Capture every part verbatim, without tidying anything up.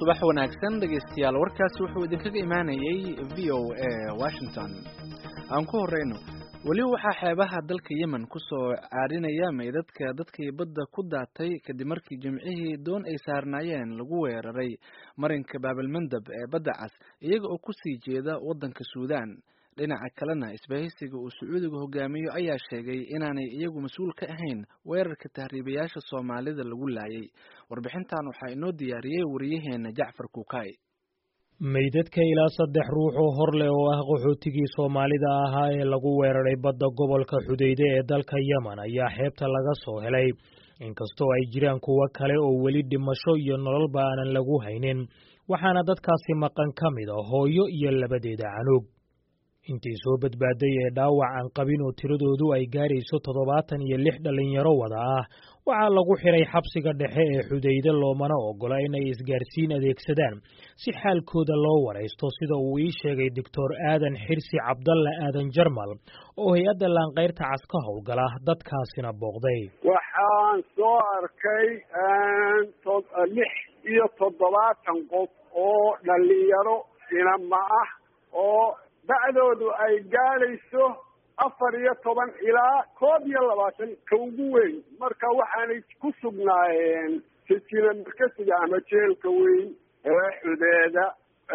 subax wanaagsan dhegeystayaal warkaasi wuxuu idinkaga imaanayay v o a Washington aan ku horeyno wali waxaa xeebaha dalka Yemen ku soo caarinaya meydadka dadkii badda ku daatay kadib markii jimcihii doon ay saarnaayeen lagu weeraray marinka Baabalmandab ee badda cas iyaga oo ku sii jeeda wadanka Suudaan dhinaca kalena isbahaysiga uu Sacuudiga hogaamiyo ayaa sheegay inaanay iyagu mas'uul ka ahayn weerarka tahriibayaasha Soomaalida lagu laayay warbixintan waxaa inoo diyaariyay wariyaheena Jacfar Kuukay meydadka ilaa saddex ruux oo hor leh oo ah qaxootigii Soomaalida ahaa ee lagu weeraray badda gobolka Xudayde ee dalka Yemen ayaa xeebta laga soo helay inkastoo ay jiraan kuwa kale oo weli dhimasho iyo nololba aanan lagu haynin waxaana dadkaasi maqan ka mid ah hooyo iyo labadeeda canug intii soo badbaaday ee dhaawac aan qabin oo tiradoodu ay gaarayso toddobaatan iyo lix dhalinyaro wada ah waxaa lagu xiray xabsiga dhexe ee Xudayde loomana ogola inay isgaarsiin adeegsadaan si xaalkooda loo wareysto sida uu ii sheegay Doctor Aadan Xirsi Cabdalle Aadan Jarmal oo hay'adda Laanqeyrta Cas ka howlgala dadkaasina booqday waxaan soo arkay lix iyo toddobaatan qof oo dhalinyaro inama ah oo da'doodu ay gaarayso afar iyo toban ilaa koob iyo labaatan ka ugu weyn marka waxaanay ku sugnaayeen sijina markasiga ama jeelka weyn ee Xudeeda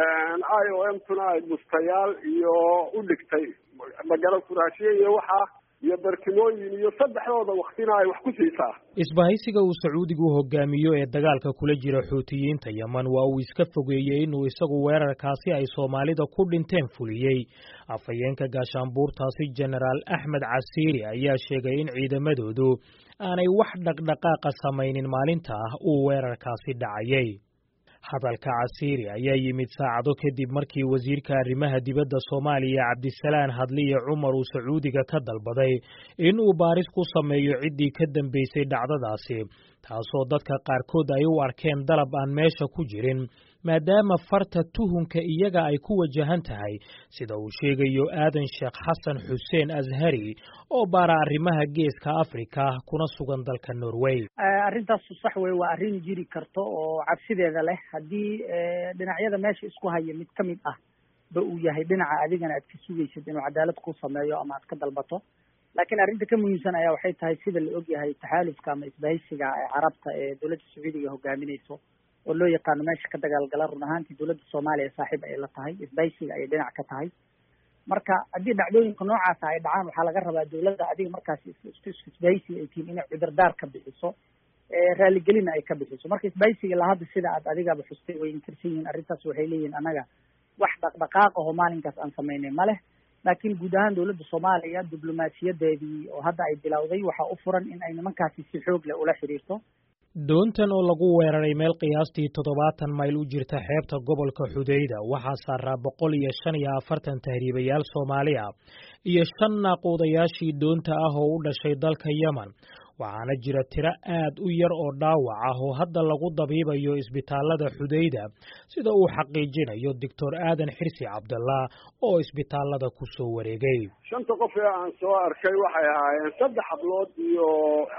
I O M tuna ay bustayaal iyo u dhigtay magalo furaashiye iyo waxa iyo barkimooyin iyo saddexdooda waqtina ay wax ku siisaa isbahaysiga uu Sacuudigu hogaamiyo ee dagaalka kula jira Xuutiyiinta Yemen waa uu iska fogeeyay inuu isagu weerarkaasi ay Soomaalida ku dhinteen fuliyay afayeenka gaashaanbuurtaasi Generaal Axmed Casiiri ayaa sheegay in ciidamadoodu aanay wax dhaqdhaqaaqa samaynin maalinta ah uu weerarkaasi dhacayay hadalka Casiiri ayaa yimid saacado kadib markii wasiirka arrimaha dibadda Soomaaliya Cabdisalaan Hadliye Cumar uu Sacuudiga ka dalbaday in uu baaris ku sameeyo ciddii ka dambeysay dhacdadaasi taasoo dadka qaarkood ay u arkeen dalab aan meesha ku jirin maadaama farta tuhunka iyaga ay ku wajahan tahay sida uu sheegayo Aadan Sheekh Xasan Xuseen Azhari oo baara arrimaha geeska Afrika kuna sugan dalka Norway arrintaas sax weey waa arrin jiri karto oo cabsideeda leh hadii dhinacyada meesha isku haya mid kamid ah ba uu yahay dhinaca adigana aad ka sugaysid inuu cadaalad ku sameeyo ama aad ka dalbato laakiin arrinta ka muhiimsan ayaa waxay tahay sida la og yahay taxaalufka ama isbahaysiga ee Carabta ee dawladda Sacuudiga hogaaminayso oo loo yaqaan meesha ka dagaalgala run ahaantii dawladda Soomaaliya saaxiib ay la tahay isbahaysiga ay dhinac ka tahay marka haddii dhacdooyinka noocaas ay dhacaan waxaa laga rabaa dawladda adiga markaas isbahaysiga ay tiin inay cudurdaar ka bixiso ee raaligelin ay ka bixiso marka isbahaysiga la hadda sida aad adigaba xustay way inkarsan yihiin arrintaas waxay leeyihiin anaga wax dhaqdhaqaaq oo maalinkaas aan sameynay ma leh laakiin guud ahaan dawladda Soomaaliya diblomaasiyadeedii oo hadda ay bilowday waxa u furan in ay nimankaasi si xoog leh ula xiriirto doontan oo lagu weeraray meel qiyaastii toddobaatan mayl u jirta xeebta gobolka Xudayda waxaa saaraa boqol iyo shan iyo afartan tahriibayaal Soomaali ah iyo shan naaquudayaashii doonta ah oo u dhashay dalka Yemen waxaana jira tiro aad u yar oo dhaawac ah oo hadda lagu dabiibayo isbitaalada Xudayda sida uu xaqiijinayo Doctor Aadan Xirsi Cabdalle oo isbitaalada ku soo wareegay shanta qof ee aan soo arkay waxay ahaayeen saddex hablood iyo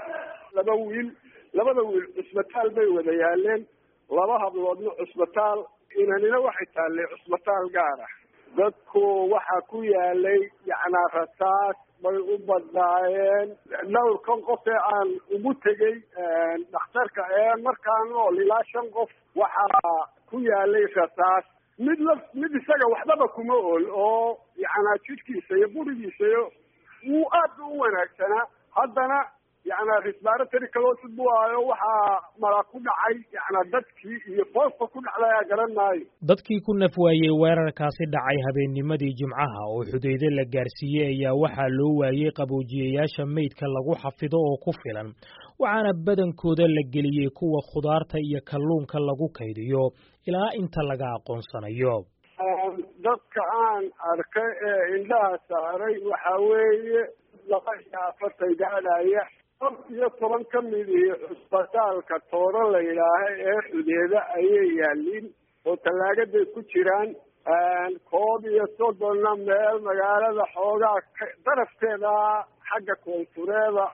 laba wiil labada wiil isbitaal bay wada yaaleen laba habloodna isbitaal inanina waxay taalay isbitaal gaar ah dadku waxa ku yaalay yacni rasaas bay u badnaayeen dhowr kan qof ee aan ugu tegey dhakhtarka ee markaan oo ilaa shan qof waxaa ku yaalay rasaas mid la mid isaga waxbaba kuma ool oo yacni jidhkiisa iyo burigiisa iyo wuu aad u wanaagsanaa haddana yacni respiratory closed buu ahayo waxaa mara ku dhacay yacni dadkii iyo foosta ku dhacday aa garan maayo dadkii ku nafwaayey weerarkaasi dhacay habeennimadii Jimcaha oo Xudayde la gaarsiiyey ayaa waxaa loo waayey qaboojiyayaasha meydka lagu xafido oo ku filan waxaana badankooda la geliyey kuwa khudaarta iyo kalluunka lagu kaydiyo ilaa inta laga aqoonsanayo dadka aan arkay ee indhaha saaray waxa weeye laba iyo afartan gaadhaya iyo toban ka mid iyo isbitaalka Tooro la yidhaahay ee Xudeeda ayay yaaliin oo talaagaday ku jiraan koob iyo soddonna meel magaalada xoogaa darafteeda xagga koonfureeda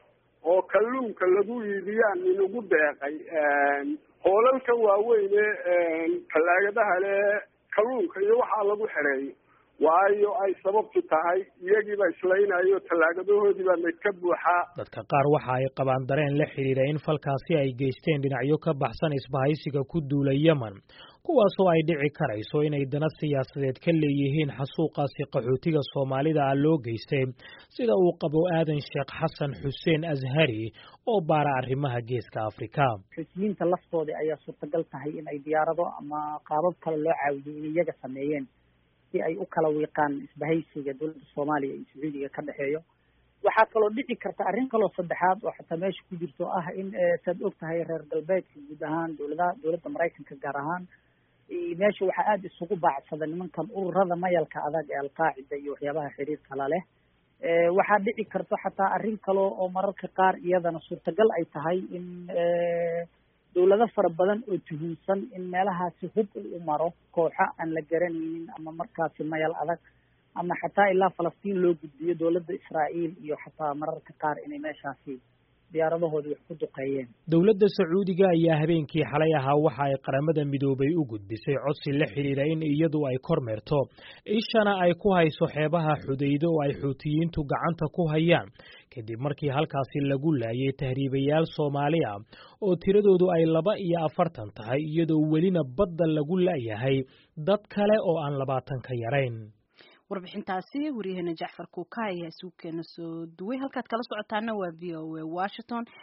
oo kalluunka lagu iibiyaan inugu deeqay hoolalkan waaweyne tallaagadaha le kalluunka iyo waxaa lagu xereeyo waayo ay sababtu tahay iyagiiba islaynayo tallaagadahoodiibaa mid ka buuxaa. dadka qaar waxa ay qabaan dareen la xidhiidha in falkaasi ay geysteen dhinacyo ka baxsan isbahaysiga ku duula yemen kuwaasoo ay dhici karayso inay dana siyaasadeed ka leeyihiin xasuuqaasi qaxootiga soomaalida ah loo geystay sida uu qabo aadan sheekh xasan xuseen ashari oo baara arrimaha geeska afrika. xuutiyiinta laftooda ayaa suurtagal tahay in ay diyaarado ama qaabab kale loo caawiyey in iyaga sameeyeen si ay u kala wiiqaan isbahaysiga dowladda soomaaliya iyo sacuudiga ka dhexeeyo. waxaa kaloo dhici karta arrin kaloo saddexaad oo xataa meesha ku jirto ah in saad og tahay reer galbeedka guud ahaan dowladaha dowladda maraykanka gaar ahaan meesha waxaa aada isugu baacsada nimankan ururada mayalka adag ee alqaacida iyo waxyaabaha xiriirka la leh. waxaa dhici karto xataa arrin kale oo mararka qaar iyadana suurtagal ay tahay in dowlado fara badan oo tuhunsan in meelahaasi hub u maro kooxo aan la garanaynin ama markaasi mayal adag ama xataa ilaa falastiin loo gudbiyo dowladda israa'iil iyo xataa mararka qaar inay meeshaasi diyaaradahoodii wax ku duqeeyeen. dowladda sacuudiga ayaa habeenkii xalay ahaa waxa ay qaramada midoobay u gudbisay codsi la xidhiidha in iyadu ay kormeerto ishana ay ku hayso xeebaha xudaydo oo ay xuutiyiintu gacanta ku hayaan kadib markii halkaasi lagu laayay tahriibayaal Soomaali ah oo tiradoodu ay laba iyo afartan tahay iyadoo welina badda lagu laayahay dad kale oo aan labaatan ka yarayn. warbixintaasi wariyahena Jacfar Kuukay ayaa suuqeena soo duway halkaad kala socotaana waa V O A Washington.